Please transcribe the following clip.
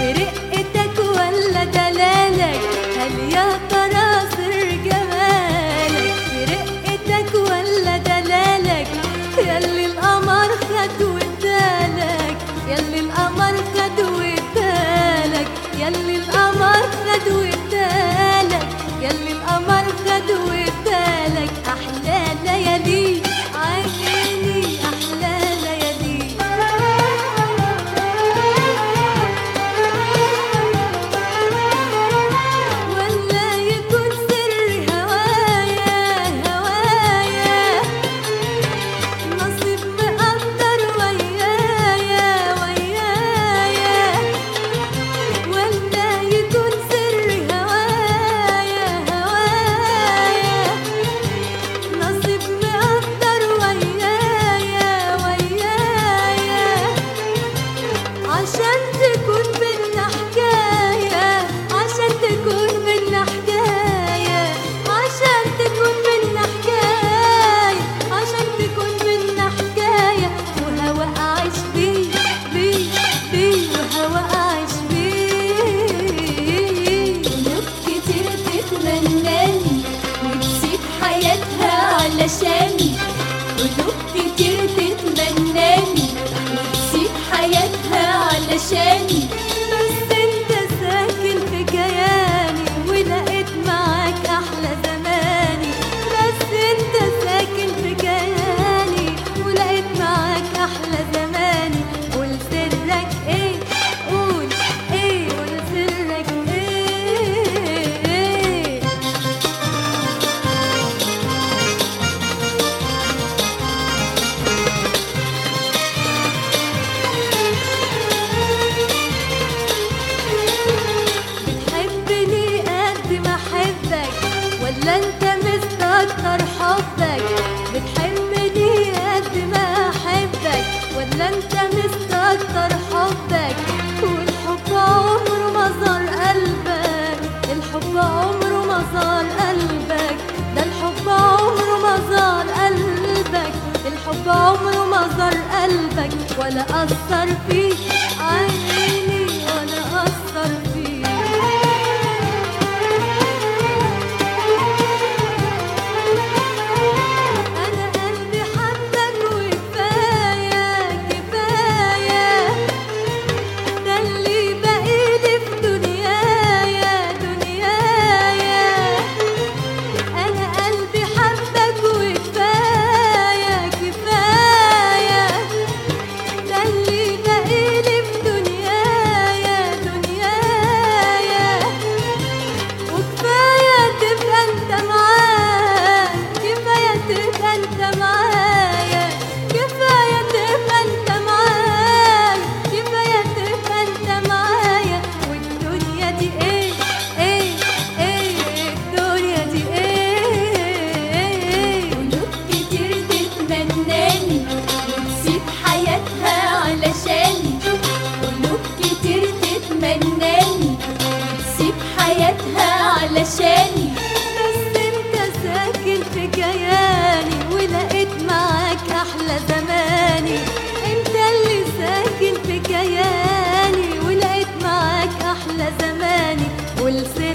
برقتك ولا دلالك؟ هل يا ترى سر جمالك؟ برقتك ولا دلالك؟ ياللي القمر خد وادالك، ياللي القمر خد وادالك، ياللي القمر خد وادالك، ياللي القمر خد وادالك. احلى ليالي عيني، احلى ليالي. ولا يكون سر هوايا، هوايا نصيب مقدر ويايا، ويايا. ولا يكون سر هوايا، هوايا نصيب مقدر ويايا، ويايا. عشان تكون بينا حكاية، عشان تكون بينا حكاية، عشان تكون بينا حكاية، عشان تكون بينا حكاية. وهوا أعيش بيه، بيه بيه، وهوا أعيش بيه. قلوب كتير تتمناني وتسيب حياتها علشاني، قلوب كتير تتمناني وتسيب حياتها علشاني. بس انت ساكن في كياني ولقيت معاك احلى زماني، بس انت ساكن في كياني ولقيت معاك احلى زماني. قول سرك ايه، قول ايه، قول سرك ايه. بتحبني قد ما احبك ولا انت مستكتر حبك؟ بتحبني قد ما احبك ولا انت مستكتر حبك؟ والحب عمره ما زار قلبك، الحب عمره ما زار قلبك، ده الحب عمره ما زار قلبك، الحب عمره ما زار قلبك. ولا أثر فيك عيني، ولا أثر فيك. أنا قلبي حبك وكفاية، كفاية ده اللي باقيلي في دنيايا، دنيايا. أنا قلبي حبك وكفاية، كفاية ده اللي باقيلي في دنيايا، دنيايا. وكفاية تبقى انت معايا، كفاية تبقى انت معايا، كفاية تبقى انت معايا، كفاية تبقى انت معايا. والدنيا دي ايه، ايه ايه، الدنيا دي ايه. قلوب كتير تتمناني وتسيب حياتها علشاني، قلوب كتير تتمناني وتسيب حياتها علشاني. بس انت ساكن في كياني ولقيت معاك احلى زماني، انت اللي ساكن في كياني ولقيت معاك احلى زماني. والسر